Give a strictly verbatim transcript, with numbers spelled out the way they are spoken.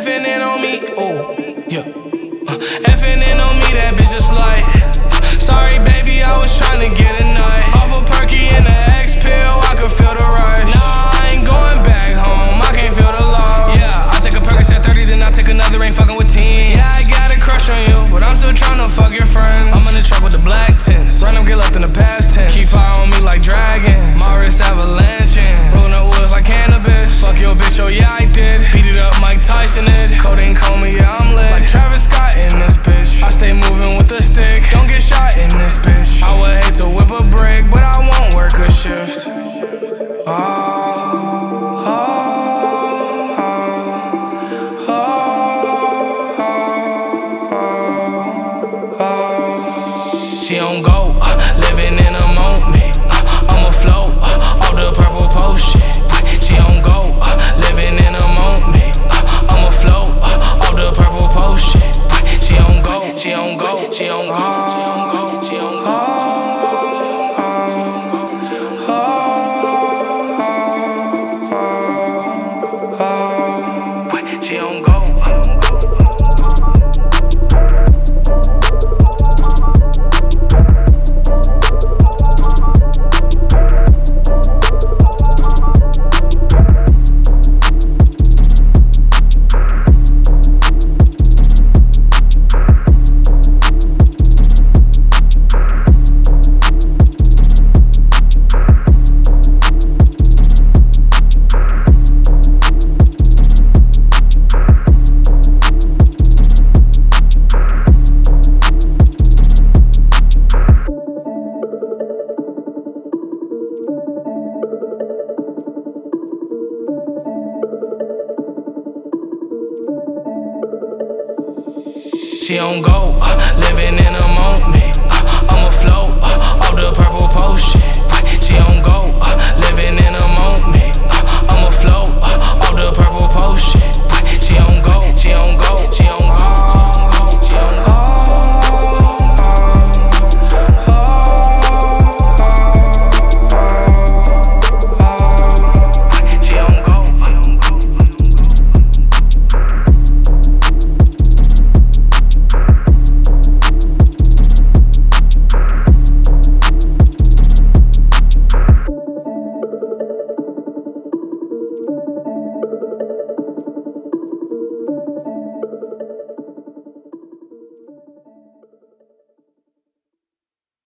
Effing in on me, oh, yeah. Uh, Effing in on me, that bitch is like. Sorry, baby, I was tryna get a nut. Off a perky and a X pill, I could feel the rush. Nah, I ain't going back home, I can't feel the loss. Yeah, I take a Percocet thirty, then I take another, ain't fucking with teens. Yeah, I got a crush on you, but I'm still tryna fuck your friends. I'm in the truck with the black tints, random get left in the past tense. Keep fire on me like dragons, my wrist avalanching. Rolling up woods like cannabis. Fuck your bitch, oh yeah, I did. Beat it up, Mike Tyson it. Codeine coma, yeah, I'm lit. Like Travis Scott in this bitch. I stay moving with the stick, don't get shot in this bitch. I would hate to whip a brick, but I won't work a shift. Oh, oh, oh, oh, oh, oh. She on go, uh, living in a moment. Uh, I'ma float uh, off the purple potion. She on go, uh, living in a moment. Uh, I'ma float uh, off the purple potion. She on go, she on go, she on go, she on go, she on go. She on go. She on go, uh, living in